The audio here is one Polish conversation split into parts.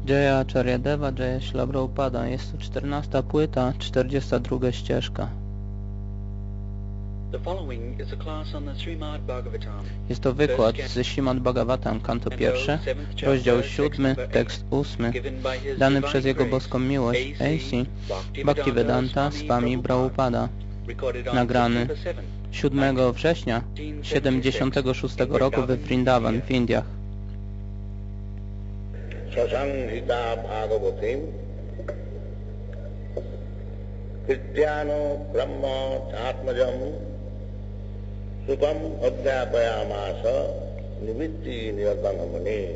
Jaya Acharyadeva, Jaya Śrīla Prabhupada. Jest to 14. płyta, 42. ścieżka. Jest to wykład ze Śrīmad Bhagavatam, kanto 1, rozdział 7, tekst 8, dany przez Jego boską miłość A.C. Bhaktivedanta Swami Prabhupada, nagrany 7 września 76 roku we Vrindavan w Indiach. Sasanghita Bhagavatim Krityano Brahma Chatmajam Supam Adhyapayamasa Nivitti Nivatanamani.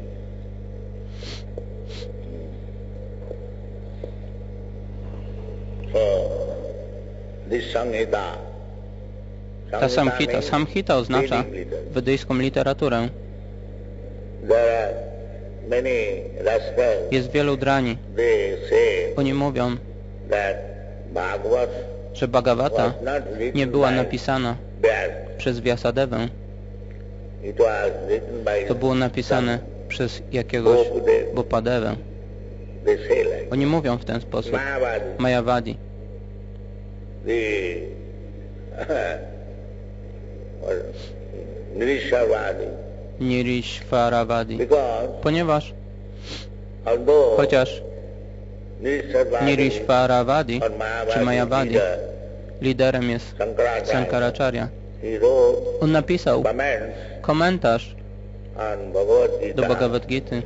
So, this Samhita. Ta Samhita oznacza wedyjską literaturę. Jest wielu drani. Oni mówią, że Bhagavata nie była napisana przez Vyasadevę. To było napisane przez jakiegoś Bopadevę. Oni mówią w ten sposób. Mayavadi. Nirishvaravadi. Ponieważ chociaż Nirishvaravadi czy Mayavadi liderem jest Sankaracharya, on napisał komentarz do Bhagavad Gity,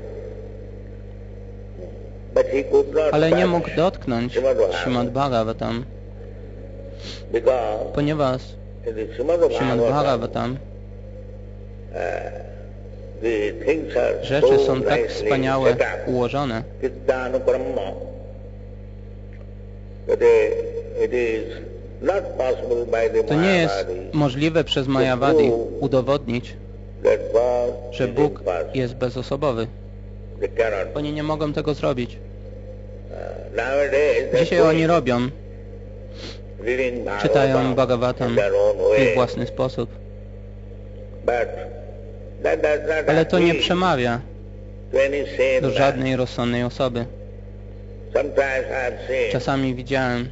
ale nie mógł dotknąć Śrīmad Bhagavatam, ponieważ Śrīmad Bhagavatam rzeczy są tak wspaniałe ułożone, to nie jest możliwe przez Mayavadi udowodnić, że Bóg jest bezosobowy. Oni nie mogą tego zrobić. Dzisiaj oni robią. Czytają Bhagavatam w ich własny sposób. Ale to nie przemawia do żadnej rozsądnej osoby. Czasami widziałem,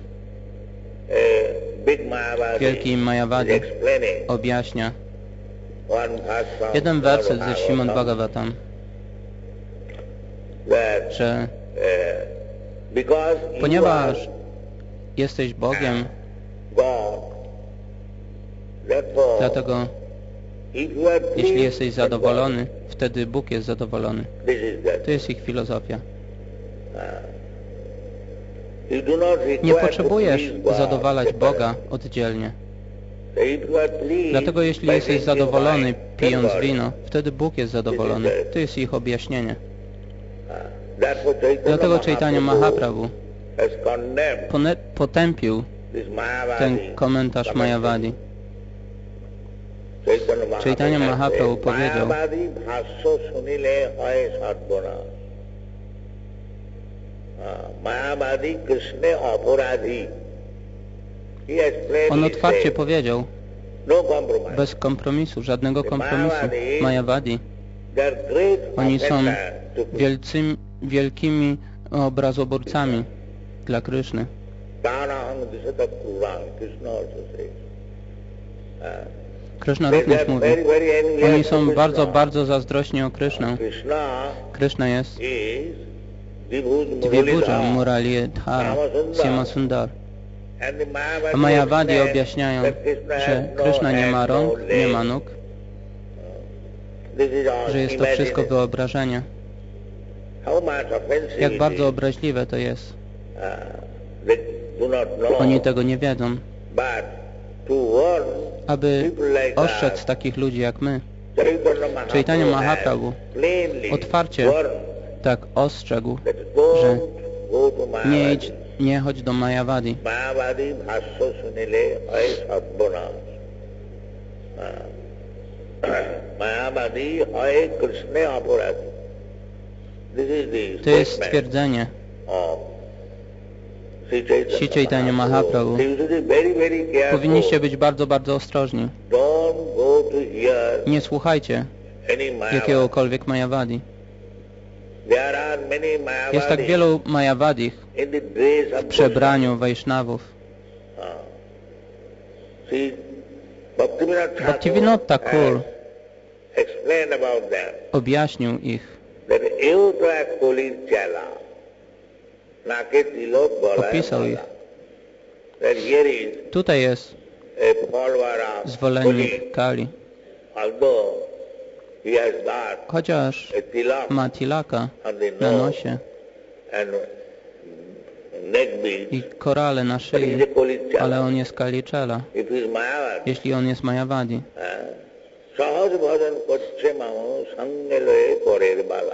wielki Mayavadi objaśnia jeden werset ze Śrīmad Bhagavatam, że ponieważ jesteś Bogiem, dlatego jeśli jesteś zadowolony, wtedy Bóg jest zadowolony. To jest ich filozofia. Nie potrzebujesz zadowalać Boga oddzielnie. Dlatego jeśli jesteś zadowolony pijąc wino, wtedy Bóg jest zadowolony. To jest ich objaśnienie. Dlatego Chaitanya Mahaprabhu potępił ten komentarz Mayavadi. Chaitanya Mahaprabhu powiedział, on otwarcie powiedział, bez kompromisu, żadnego kompromisu, Mayavadi, oni są wielkimi obrazoburcami dla Kryszny. Kryszna również mówi, oni są bardzo, bardzo zazdrośni o Krysznę. Kryszna jest Dvibhuja Muralidhara Syamasundar. A Mayavadi objaśniają, że Kryszna nie ma rąk, nie ma nóg, że jest to wszystko wyobrażenie. Jak bardzo obraźliwe to jest. Oni tego nie wiedzą. Aby ostrzec takich ludzi jak my, Chaitanya Mahaprabhu otwarcie tak ostrzegł, że nie chodź do Mayavadi. To jest stwierdzenie Sri Chaitanya Mahaprabhu. Powinniście być bardzo, bardzo ostrożni. Nie słuchajcie jakiegokolwiek Mayavadi. There are many Jest tak Mayavadis wielu Mayavadich in the dress w of przebraniu Wajsznawów. See, Bhaktivinoda Bhaktivinoda Thakur has explained about them. objaśnił ich. That eu to ek kolir chala, nake tilok golay Opisał ich. mala. That here is Tutaj jest a follower of zwolennik Kali. Kali. Although he has got Chociaż a tilak ma tilaka on the na nose nosie and neck beads, i korale na but he szyi, is a kolir ale chala. on jest Kaliczela. If he is Mayavadi, Jeśli on jest Mayavadi, সহজ ভজন করছে মানুষ সঙ্গে লয়ে পরের বালা।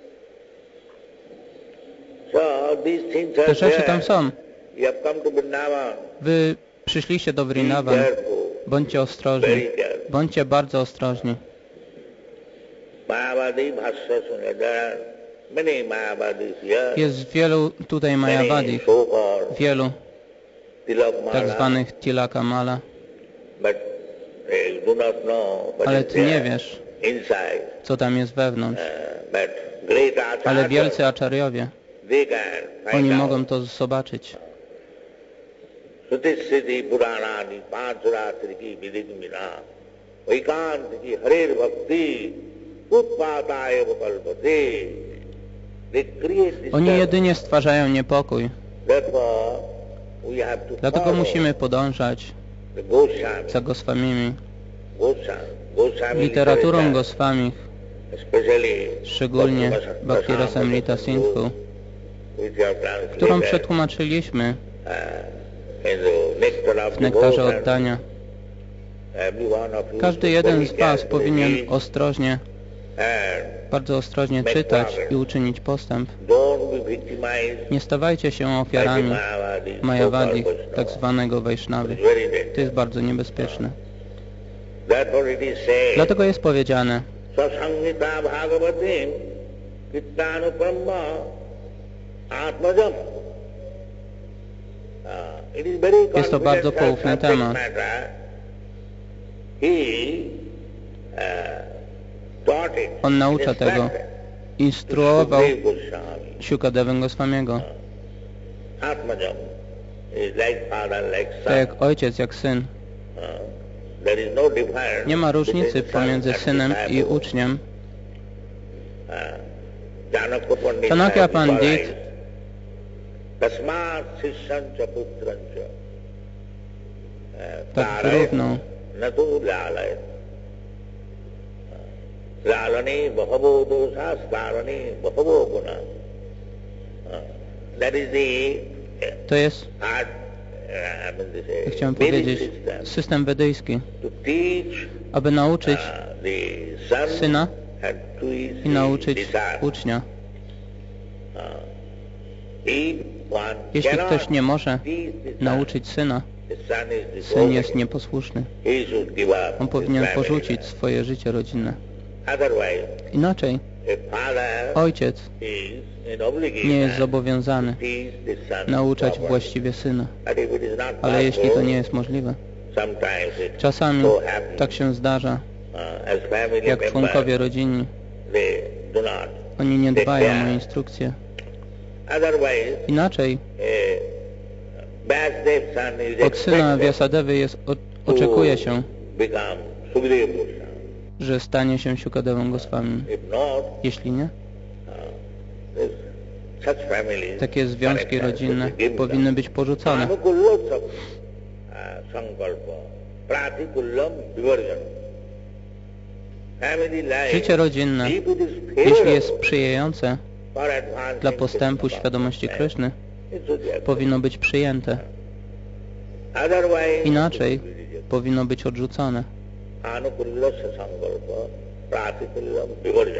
So these things are te rzeczy tam there. są. You have come to Vrindavan. Wy przyszliście do Be Vrindavan. careful, Bądźcie ostrożni. very careful. Bądźcie bardzo ostrożni. Mayavadi bhasya sune. There are many Mayavadis here. Jest wielu tutaj Many Mayavadich, so-called wielu tilak tak mala, zwanych tilaka mala, but they do not know what ale is ty nie there wiesz, inside. co tam jest wewnątrz. But great Ale acharyas, wielcy acharyowie, they can oni find mogą out. to zobaczyć. Sruti Purana Panchratri ki vidigmina Vaikant ki Harer Bhakti Utpataya Kalpate. They create Oni disturbance. jedynie stwarzają niepokój. Therefore, we have to Dlatego follow musimy podążać the Goswami. za Goswamimi, Goswami literaturą literature, Goswamich, especially szczególnie Bhakti Rasamrita Sindhu, which are translated którą przetłumaczyliśmy in the Nectar of w Nektarze Devotion. Oddania. Every one of you Każdy should jeden very z Was carefully powinien read ostrożnie, and bardzo ostrożnie czytać i uczynić postęp. don't be victimized Nie stawajcie się by the ofiarami Mayavadis, Majawadi, so-called tak Vaishnavas. zwanego Wajsznawy. It's very To dangerous. jest bardzo niebezpieczne. Therefore it is said, Dlatego jest powiedziane, Sasangita Bhagavatim Kittanu Brahma Atmajam. It is very Jest to bardzo confidential poufny subject temat. matter. He taught it. On naucza in tego. instructed Instruował Sukadeva Goswami. Shukadevę Goswamiego, Atmajam is like father, like son. tak jak ojciec, jak syn. There is no difference Nie ma różnicy between son pomiędzy and synem i disciple. uczniem. Chanakya Pandit Chanakya has Pandit summarized, Tasmat Sisyancha Putrancha tak wyrównał. Natu Lalay. Lalani Bahavo Dosa Starani Bahavo Guna. That is the To jest, art, chciałem Vedic powiedzieć, system system wedyjski, to teach aby nauczyć the son syna and to his i nauczyć disciple. ucznia. If one Jeśli cannot ktoś nie może teach the son, nauczyć syna, the son is syn jest disobedient. nieposłuszny. He should give up On his powinien family porzucić life. swoje życie rodzinne. Otherwise, Inaczej a father ojciec is in obligation nie jest zobowiązany to teach the son nauczać properly. właściwie syna. But if it is not Ale jeśli to possible, nie jest możliwe, sometimes it czasami so happens, tak się zdarza, as family jak members, członkowie rodzinni, they do not. oni nie dbają o instrukcje. Otherwise, Inaczej Vasudev son is od syna expected Vyasadevy oczekuje się, to become Sukadeva Goswami. że stanie się Shukadevą Goswami. If not, Jeśli nie, this- such families takie związki rodzinne powinny być porzucone. Anukullotsam sankalpa pratikullam vivarjan. Family life, Życie rodzinne, if it is jeśli favorable jest sprzyjające for advancing dla postępu Krishna świadomości consciousness, Kryszny, it should be accepted. powinno być przyjęte. Otherwise, Inaczej it should be rejected. powinno być odrzucone. Anukullasya sankalpa pratikullam vivarjan.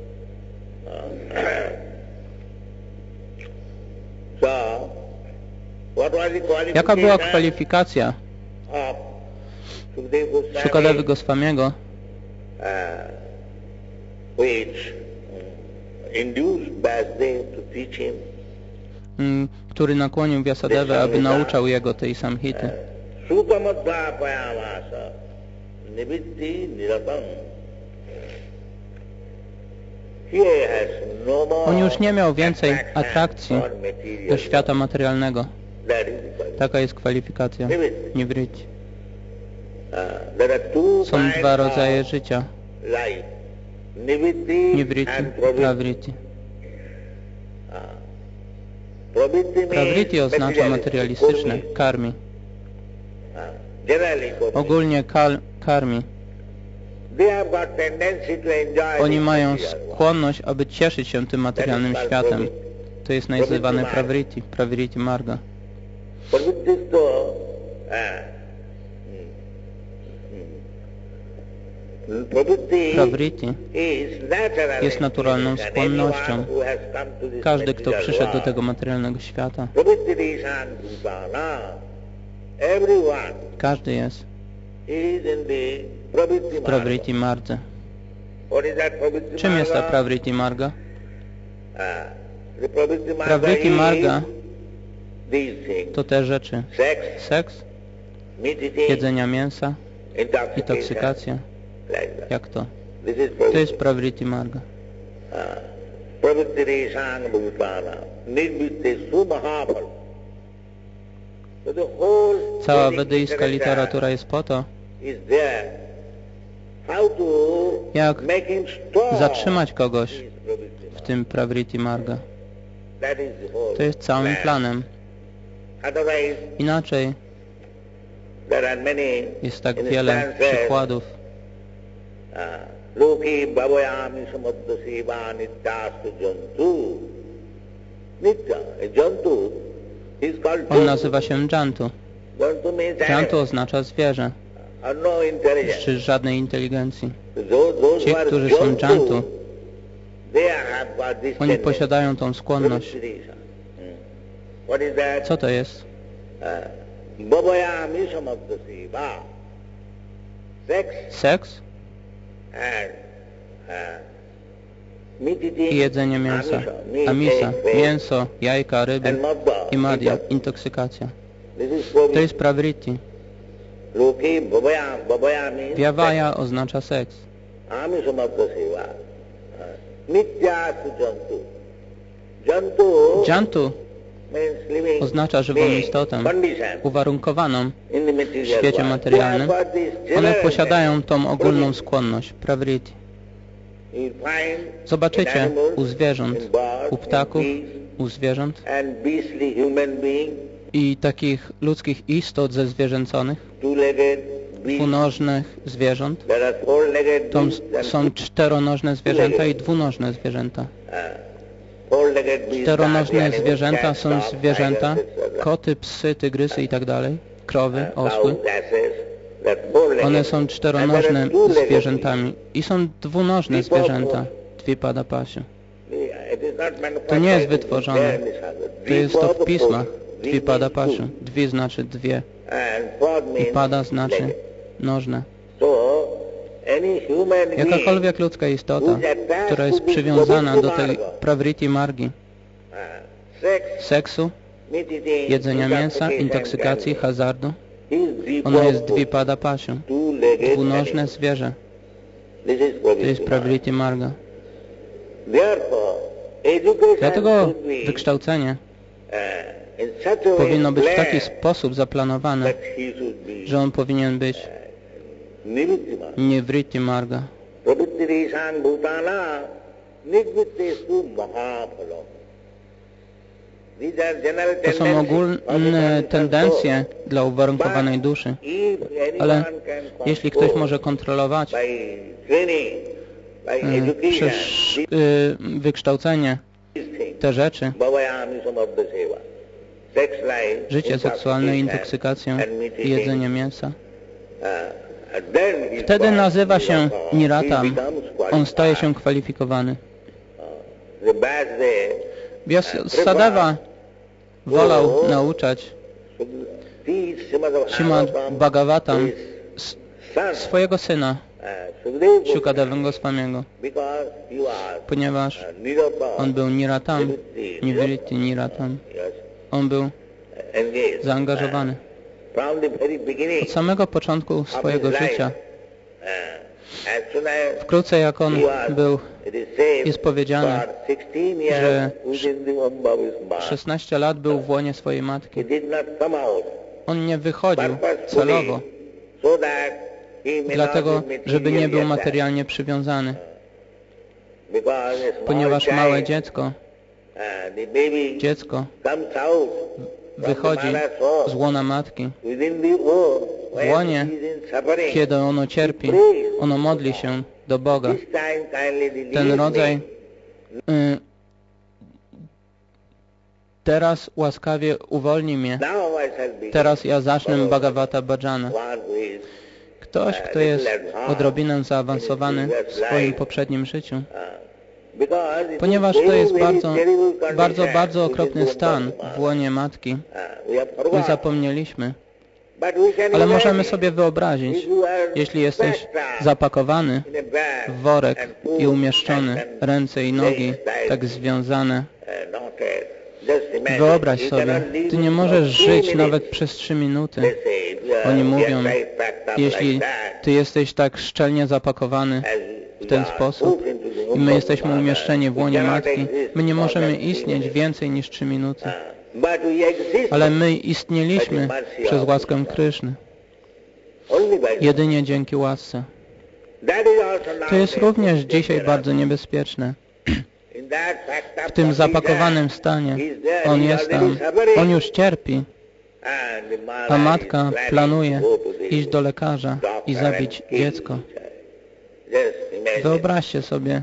So, what was the qualification Jaka była kwalifikacja of Sukadeva Goswami, Shukadewy Goswamiego, which induced Vasudev to teach him który nakłonił Vyasadevę, aby nauczał jego tej samhity? Sukamadhapayamasa nivitti niratam. He has no more On już nie miał więcej atrakcji for material. do świata materialnego. That is the qualification. Taka jest kwalifikacja. Nivritti. There are two Są kinds dwa of rodzaje życia. life. Nivritti Nivritti, and pravritti. pravritti. Pravritti means Pravritti oznacza materialistyczne, karmi. karmi. Generally karmi. Ogólnie karmi. They have got tendency to enjoy Oni the mają material world. skłonność, aby cieszyć się tym materialnym światem. To jest nazywane pravritti, pravritti marga. Pravritti to Pravritti is jest naturalną inclination. skłonnością. Anyone who has come to this Każdy, kto material przyszedł do world. tego materialnego świata, Pravritti-rishan bhutana. Everyone każdy jest is in the pravritti w pravritti mardze. What is that pravritti Czym jest ta marga? pravritti marga? The pravritti marga Pravritti marga is these things. to te rzeczy. Sex, Seks, nudity, jedzenia mięsa, intoxication, intoksykacja. like that. Jak to? This is To jest pravritti. pravritti marga. Pravritti-rishan bhutana. Nirvitte sumahapal. So the whole Cała Vedic wedyjska literatura jest po to, is there. How to jak make him stop zatrzymać kogoś his pravritti w marga. tym pravritti marga. That is the whole To jest całym plan. planem. Otherwise, Inaczej there are many jest tak wiele przykładów. Loki bhavayami samadha seva nityastu jantu. Nitya, a jantu is called On jantu. nazywa się Jantu. Jantu means Jantu animal, oznacza zwierzę, or no intelligence. czy żadnej inteligencji. Those Ci, who are którzy są Jantu, they have got this oni tendency. posiadają tą skłonność. What is that? Co to jest? Bhavayami samadha seva. Sex Seks and meat i jedzenie mięsa. Amisa, mięso, jajka, ryby and madda. i madhya, intoksykacja. This is To jest pravritti. Loki bhavayami. Vyavaya oznacza seks. Ami samadha seva. Nityastu jantu. Jantu Jantu means living oznacza żywą being, istotę, condition uwarunkowaną in the w material świecie world. materialnym. They have got this One general posiadają tą tendency. ogólną skłonność, pravritti. You find in Zobaczycie animals, u zwierząt, in birds, u ptaków, in bees, u zwierząt and beastly human being, i takich ludzkich istot ze zwierzęconych, two-legged beasts. dwunożnych zwierząt. There are four-legged To beasts and są czteronożne zwierzęta i dwunożne zwierzęta. four-legged beasts are the Czteronożne animals, zwierzęta cats, są dogs, zwierzęta, tigers, etc. koty, psy, tygrysy i tak dalej, krowy, osły. Cows, asses, they're four-legged. One są And czteronożne there are two-legged zwierzętami i są dwunożne zwierzęta, Dvipadapasiu. beasts. It is not manufactured, To nie jest it is wytworzone. there in this other. To jest to w Dvipada pismach, means Dvipadapasiu. two. Dwi znaczy dwie And pod i means pada znaczy legged. nożne. So, any human being Jakakolwiek ludzka istota, która jest przywiązana do tej pravritti margi, sex, seksu, nudity, jedzenia mięsa, intoksykacji, hazardu, ona jest Dvipadapasiu, dwunożne zwierzę. To jest pravritti marga. Dlatego wykształcenie powinno być w taki sposób zaplanowane, że on powinien być nivritti marga. To są ogólne tendencje dla uwarunkowanej duszy, ale jeśli ktoś może kontrolować przez wykształcenie te rzeczy, życie seksualne, intoksykację i jedzenie mięsa, wtedy nazywa się niratam. On staje się kwalifikowany. Vyasadeva wolał nauczać Śrimad Bhagavatam swojego syna, Shukadeva Goswamiego, ponieważ on był niratam, nivritti niratam. On był zaangażowany. Od samego początku swojego życia Wkrótce jak on był, jest powiedziane, że 16 lat był w łonie swojej matki. On nie wychodził celowo, dlatego, żeby nie był materialnie przywiązany. Ponieważ małe dziecko wychodzi z łona matki. W łonie, kiedy ono cierpi, ono modli się do Boga. Ten rodzaj teraz łaskawie uwolnij mnie. Teraz ja zacznę Bhagavata Bhajana. Ktoś, kto jest odrobinę zaawansowany w swoim poprzednim życiu, ponieważ to jest bardzo okropny stan w łonie matki. My zapomnieliśmy. Ale możemy sobie wyobrazić, jeśli jesteś zapakowany w worek i umieszczony, ręce i nogi tak związane. Wyobraź sobie, ty nie możesz żyć nawet przez 3 minuty. Oni mówią, jeśli ty jesteś tak szczelnie zapakowany w ten sposób i my jesteśmy umieszczeni w łonie matki, my nie możemy istnieć więcej niż 3 minuty. Ale my istnieliśmy przez łaskę Kryszny. Jedynie dzięki łasce. To jest również dzisiaj bardzo niebezpieczne. W tym zapakowanym stanie on jest tam, on już cierpi, a matka planuje iść do lekarza i zabić dziecko. Wyobraźcie sobie,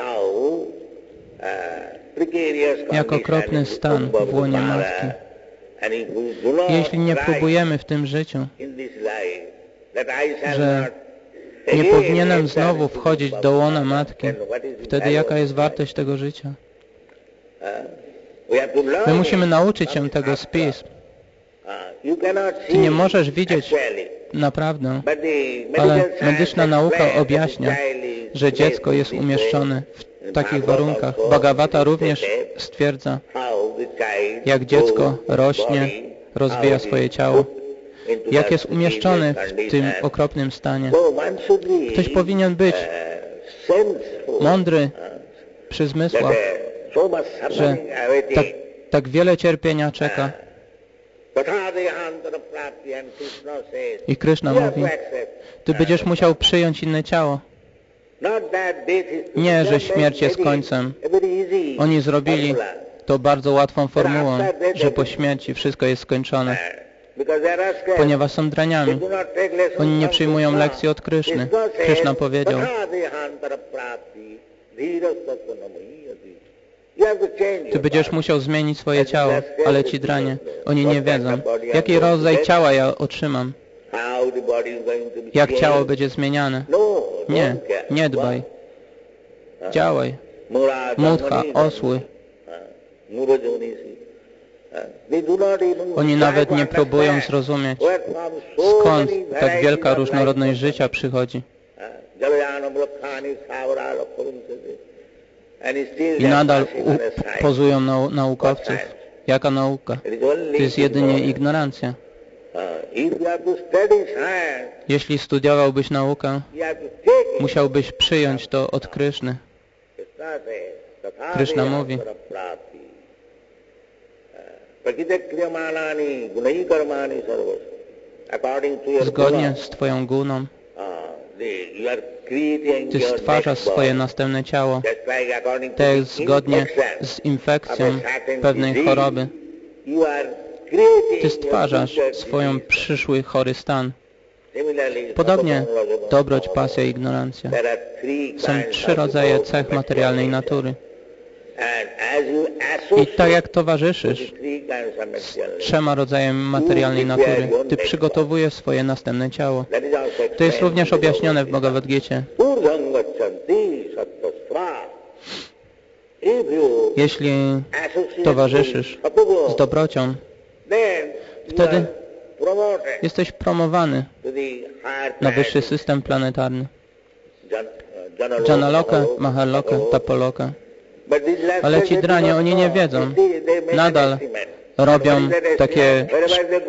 jak okropny stan w łonie matki. Jeśli nie próbujemy w tym życiu, że nie powinienem znowu wchodzić do łona matki, wtedy jaka jest wartość tego życia? My musimy nauczyć się tego z pism. Ty nie możesz widzieć naprawdę, ale medyczna nauka objaśnia, że dziecko jest umieszczone w takich warunkach. Bhagavata również stwierdza, jak dziecko rośnie, rozwija swoje ciało, jak jest umieszczony w tym okropnym stanie. Ktoś powinien być mądry przy zmysłach, że tak wiele cierpienia czeka. I Kryszna mówi, ty będziesz musiał przyjąć inne ciało. Nie, że śmierć jest końcem. Oni zrobili to bardzo łatwą formułą, że po śmierci wszystko jest skończone. Ponieważ są draniami. Oni nie przyjmują lekcji od Kryszny. Kryszna powiedział, ty będziesz musiał zmienić swoje ciało, ale ci dranie, oni nie wiedzą, jaki rodzaj ciała ja otrzymam. Jak ciało będzie zmieniane. Nie, nie dbaj. Działaj. Mudha, osły. Oni nawet nie próbują zrozumieć, skąd tak wielka różnorodność życia przychodzi. I nadal pozują naukowców. Jaka nauka? To jest jedynie ignorancja. Jeśli studiowałbyś naukę, musiałbyś przyjąć to od Kryszny. Kryszna mówi, zgodnie z twoją guną, ty stwarzasz swoje następne ciało. Tak zgodnie z infekcją pewnej choroby. Ty stwarzasz swoją przyszły chory stan. Podobnie dobroć, pasja i ignorancja. Są 3 rodzaje cech materialnej natury. I tak jak towarzyszysz z 3 rodzajami materialnej natury, ty przygotowujesz swoje następne ciało. To jest również objaśnione w Bhagavad Gita. Jeśli towarzyszysz z dobrocią, wtedy jesteś promowany na wyższy system planetarny. Janaloka, Mahaloka, Tapaloka. Ale ci dranie, oni nie wiedzą. Nadal robią takie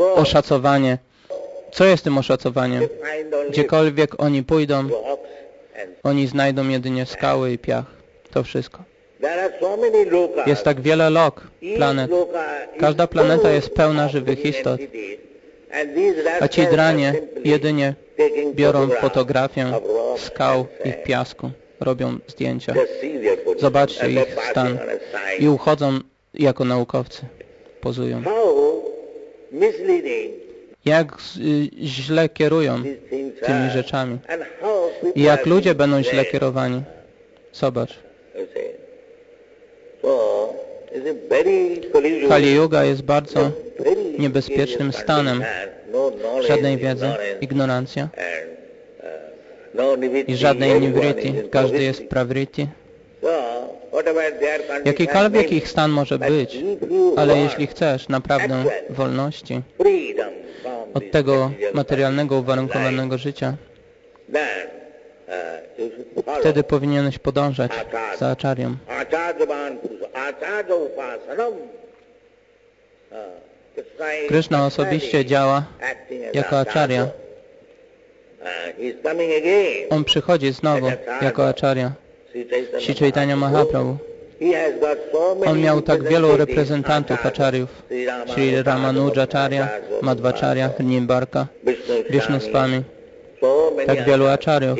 oszacowanie. Co jest tym oszacowaniem? Gdziekolwiek oni pójdą, Oni znajdą jedynie skały i piach. To wszystko. There are so many lokas. Jest tak wiele planet. Each loka is Każda planeta full jest pełna of żywych living istot. entities. And these A ci rascals dranie are simply jedynie taking biorą photographs fotografię of rock skał and i sand. piasku. Robią zdjęcia. Just see their position Zobaczcie and ich they're stan. passing on a sign. I uchodzą jako naukowcy. Pozują. How misleading Jak źle kierują these things tymi are. rzeczami. And how people I jak are ludzie being będą źle led. kierowani. Zobacz. You see. So, it's a very Kali Kali Yuga jest bardzo very niebezpiecznym serious stanem. condition. No knowledge, Żadnej wiedzy, ignorance, ignorancja and, no nivritti. i żadnej Everyone niwriti. is Każdy pravritti. jest pravriti. So, whatever their condition Jakikolwiek may be, ich stan może but być, if you ale want jeśli chcesz naprawdę wolności freedom from od this tego material materialnego, condition of uwarunkowanego życia, life, then, you should follow wtedy powinieneś podążać za aczarią. Acharyavan Purusa, Acharya Upasanam. Krishna osobiście działa jako acharya. On przychodzi znowu jako acharya. Sri Chaitanya Mahaprabhu. On miał tak wielu reprezentantów acharyów. Sri Ramanujacharya, Madhvacharya, Nimbarka, Vishnu Swami. Tak wielu acharyów.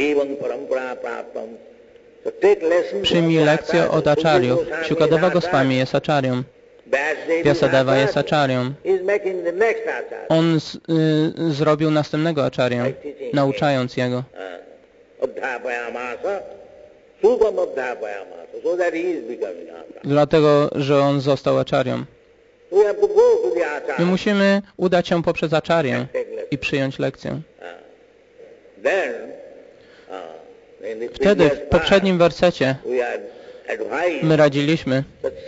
Przyjmij lekcję od acharyów. Shukadeva Goswami jest acharyą. Vyasadeva jest acharyą. On zrobił następnego acharyę, nauczając jego. Dlatego, że on został acharyą. My musimy udać się poprzez acharyę i przyjąć lekcję. Wtedy w poprzednim wersecie my radziliśmy,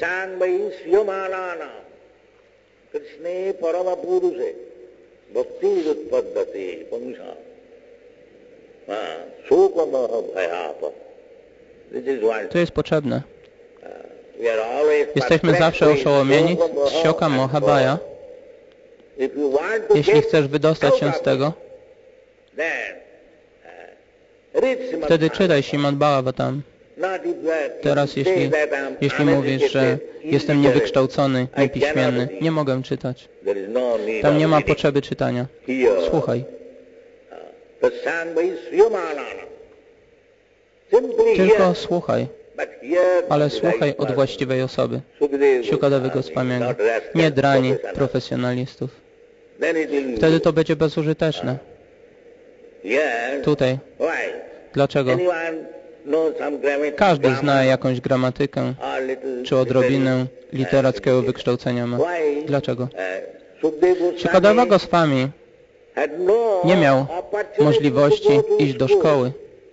to jest potrzebne. Jesteśmy zawsze oszołomieni z sioka Mohabhaya. Jeśli chcesz wydostać się z tego, wtedy czytaj Śrimad Bhagavatam. Teraz jeśli mówisz, że jestem niewykształcony, niepiśmienny, nie mogę czytać. Tam nie ma potrzeby czytania. Słuchaj. Tylko słuchaj. Ale słuchaj od właściwej osoby. Shukadeva Goswamiego. Nie drani profesjonalistów. Wtedy to będzie bezużyteczne. Tutaj. Dlaczego? Każdy zna jakąś gramatykę, czy odrobinę literackiego wykształcenia ma. Dlaczego? Shukadeva Goswami nie miał możliwości iść do szkoły.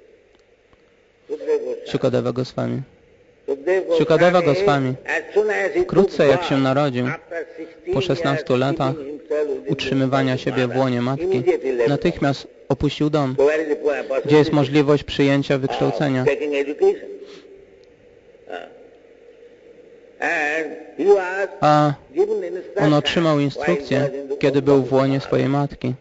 Shukadeva Goswami. Shukadeva Goswami wkrótce jak się narodził, po 16 latach utrzymywania siebie w łonie matki, natychmiast opuścił dom, gdzie jest możliwość przyjęcia wykształcenia. A on otrzymał instrukcję, kiedy był w łonie swojej matki.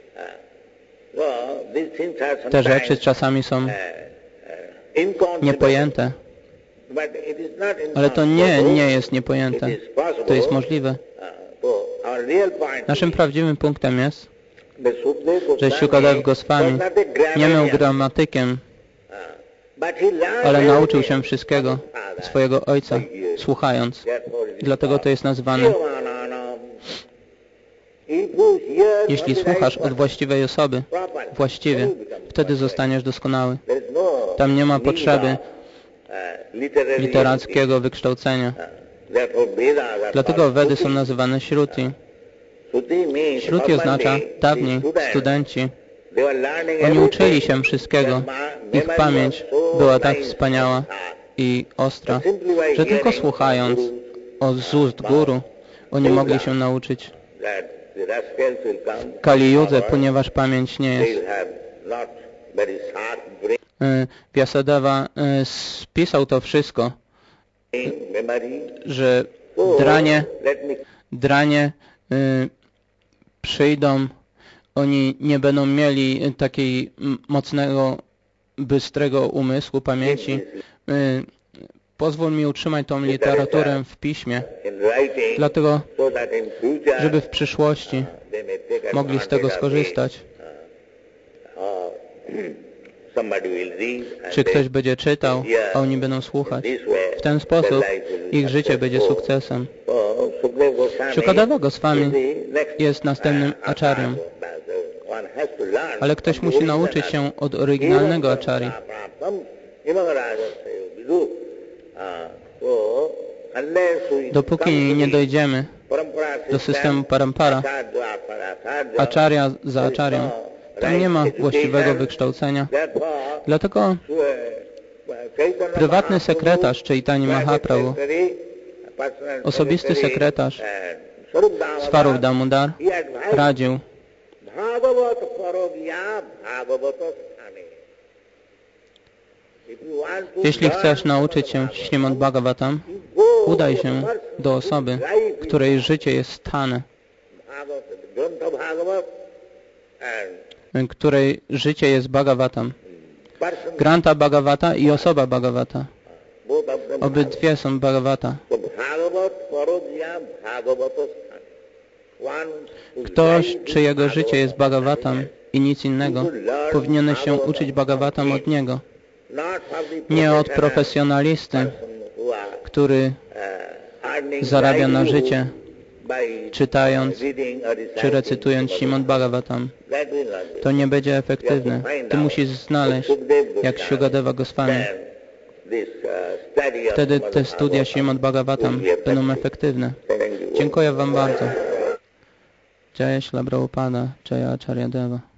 Te rzeczy czasami są niepojęte. Ale to nie jest niepojęte. To jest możliwe. Naszym prawdziwym punktem jest, że Shukadeva Goswami nie był gramatykiem, ale nauczył się wszystkiego swojego ojca, słuchając. Dlatego to jest nazywane. Jeśli słuchasz od właściwej osoby, właściwie, wtedy zostaniesz doskonały. Tam nie ma potrzeby literackiego wykształcenia. Dlatego Vedy są nazywane Shruti. Shruti oznacza dawniej studenci. Oni uczyli się wszystkiego. Ich pamięć była tak wspaniała i ostra, że tylko słuchając z ust guru, oni mogli się nauczyć. W Kali Judze, ponieważ pamięć nie jest. Vyasadeva spisał to wszystko, że dranie przyjdą, oni nie będą mieli takiej mocnego bystrego umysłu, pamięci. Pozwól mi utrzymać tą literaturę w piśmie, dlatego, żeby w przyszłości mogli z tego skorzystać. Czy ktoś będzie czytał, a oni będą słuchać. W ten sposób ich życie będzie sukcesem. Shukadeva Goswami jest następnym acharyą. Ale ktoś musi nauczyć się od oryginalnego acharyi. Dopóki nie dojdziemy do systemu parampara, acharya za acharyą, tam nie ma właściwego wykształcenia. Dlatego prywatny sekretarz Chaitanya Mahaprabhu, osobisty sekretarz Swarup Damodar radził: jeśli chcesz nauczyć się Śrimad Bhagavatam, udaj się do osoby, której życie jest stane, której życie jest Bhagavatam. Granta Bhagavata i osoba Bhagavata. Obydwie są Bhagavata. Ktoś, czyjego życie jest Bhagavatam i nic innego, powinien się uczyć Bhagavatam od niego. Nie od profesjonalisty, który zarabia na życie, czytając czy recytując Śrimad Bhagavatam. To nie będzie efektywne. Ty musisz znaleźć, jak Shukadeva Goswami. Wtedy te studia Śrimad Bhagavatam będą efektywne. Dziękuję Wam bardzo. Jaya Śrila Prabhupada, Jaya Acharya Deva.